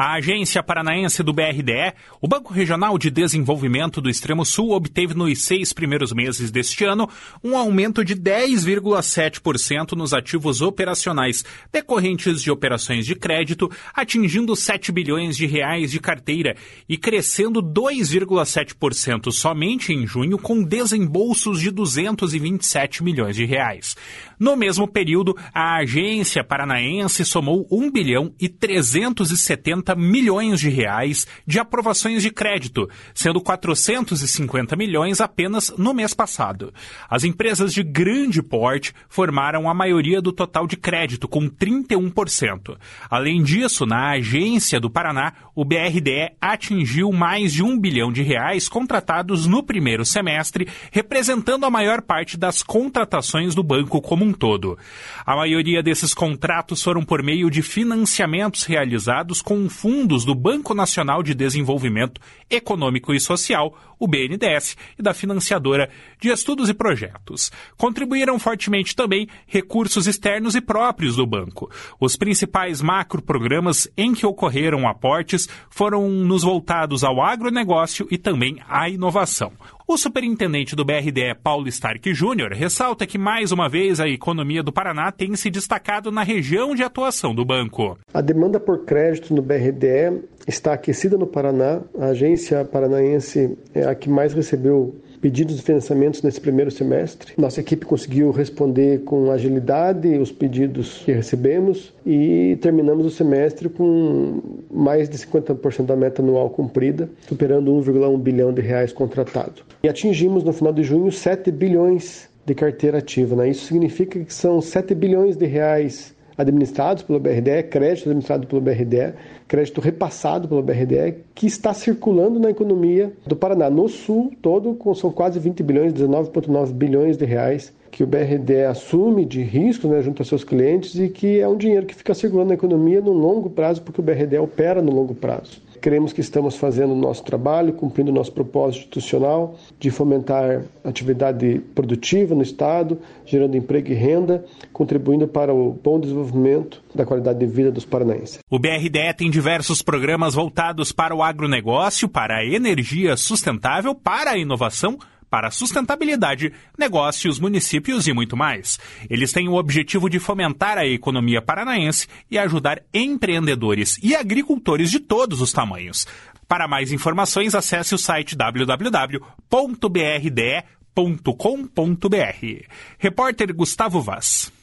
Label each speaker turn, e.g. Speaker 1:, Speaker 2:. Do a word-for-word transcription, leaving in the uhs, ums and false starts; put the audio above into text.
Speaker 1: A Agência Paranaense do B R D E, o Banco Regional de Desenvolvimento do Extremo Sul, obteve nos seis primeiros meses deste ano um aumento de dez vírgula sete por cento nos ativos operacionais decorrentes de operações de crédito, atingindo sete bilhões de reais de carteira e crescendo dois vírgula sete por cento somente em junho, com desembolsos de duzentos e vinte e sete milhões de reais. No mesmo período, a Agência Paranaense somou um bilhão e trezentos e setenta milhões de reais de aprovações de crédito, sendo quatrocentos e cinquenta milhões apenas no mês passado. As empresas de grande porte formaram a maioria do total de crédito, com trinta e um por cento. Além disso, na Agência do Paraná, o B R D E atingiu mais de um bilhão de reais contratados no primeiro semestre, representando a maior parte das contratações do banco como um todo. A maioria desses contratos foram por meio de financiamentos realizados com fundos do Banco Nacional de Desenvolvimento Econômico e Social, o B N D E S, e da financiadora de estudos e projetos. Contribuíram fortemente também recursos externos e próprios do banco. Os principais macroprogramas em que ocorreram aportes foram nos voltados ao agronegócio e também à inovação. O superintendente do B R D E, Paulo Stark Júnior, ressalta que, mais uma vez, a economia do Paraná tem se destacado na região de atuação do banco.
Speaker 2: A demanda por crédito no B R D E está aquecida no Paraná. A agência paranaense é a que mais recebeu pedidos de financiamentos nesse primeiro semestre. Nossa equipe conseguiu responder com agilidade os pedidos que recebemos e terminamos o semestre com mais de cinquenta por cento da meta anual cumprida, superando um vírgula um bilhão de reais contratado. E atingimos no final de junho sete bilhões de carteira ativa, né? Isso significa que são sete bilhões de reais administrados pelo B R D E, crédito administrado pelo B R D E, crédito repassado pelo B R D E, que está circulando na economia do Paraná. No Sul todo, são quase vinte bilhões, dezenove vírgula nove bilhões de reais que o B R D E assume de risco, né, junto aos seus clientes, e que é um dinheiro que fica circulando na economia no longo prazo, porque o B R D E opera no longo prazo. Queremos que estamos fazendo o nosso trabalho, cumprindo o nosso propósito institucional de fomentar atividade produtiva no Estado, gerando emprego e renda, contribuindo para o bom desenvolvimento da qualidade de vida dos paranaenses.
Speaker 1: O B R D E tem diversos programas voltados para o agronegócio, para a energia sustentável, para a inovação, para a sustentabilidade, negócios, municípios e muito mais. Eles têm o objetivo de fomentar a economia paranaense e ajudar empreendedores e agricultores de todos os tamanhos. Para mais informações, acesse o site w w w ponto b r d e ponto com ponto b r. Repórter Gustavo Vaz.